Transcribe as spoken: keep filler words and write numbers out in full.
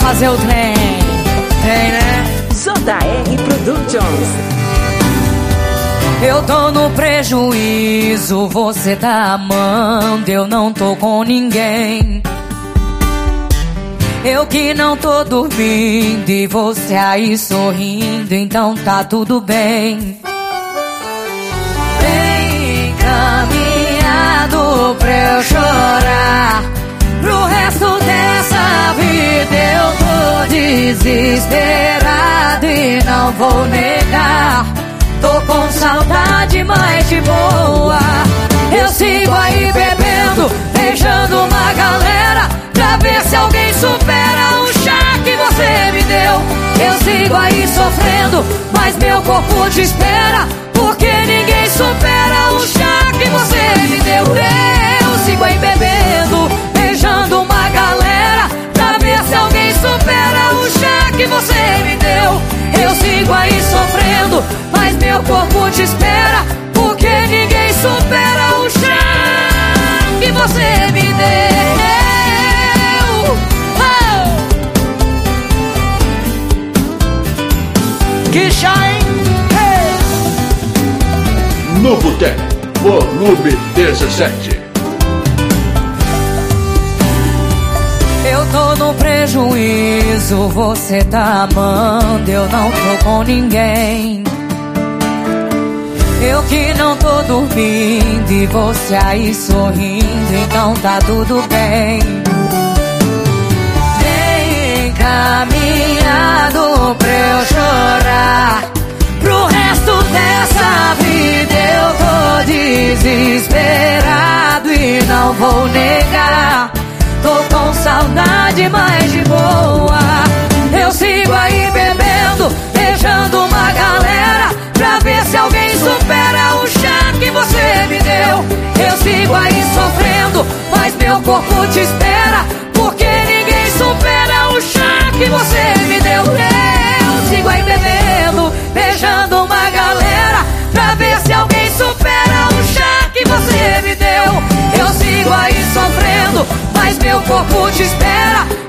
fazer o trem. Trem, né? J R Productions. Eu tô no prejuízo, você tá amando, eu não tô com ninguém. Eu que não tô dormindo e você aí sorrindo, então tá tudo bem. Bem encaminhado pra eu chorar, pro resto dessa vida eu tô desesperado e não vou negar. Tô com saudade, mas de boa. Eu sigo aí bebendo, beijando uma galera, pra ver se alguém supera o chá que você me deu. Eu sigo aí sofrendo, mas meu corpo te espera, porque ninguém supera o chá que você me deu. Eu sigo aí bebendo, beijando uma galera, pra ver se alguém supera o chá que você me deu. Eu sigo aí sofrendo, mas meu corpo te espera, porque ninguém supera o chá que você me deu. Oh! Que chá, hein? Hey! No Boteco, volume dezessete. Eu tô no prejuízo, você tá amando, eu não tô com ninguém. Eu que não tô dormindo e você aí sorrindo, então tá tudo bem. Bem encaminhado pra eu chorar, pro resto dessa vida eu tô desesperado e não vou negar. Tô com saudade, mas de boa. Eu sigo aí bebendo, beijando uma galera, pra ver se alguém supera o chá que você me deu. Eu sigo aí sofrendo, mas meu corpo te espera, porque ninguém supera o chá que você me deu. Eu sigo aí bebendo, beijando uma galera, pra ver se alguém supera o chá que você me deu. Eu sigo aí sofrendo, mas meu corpo te espera,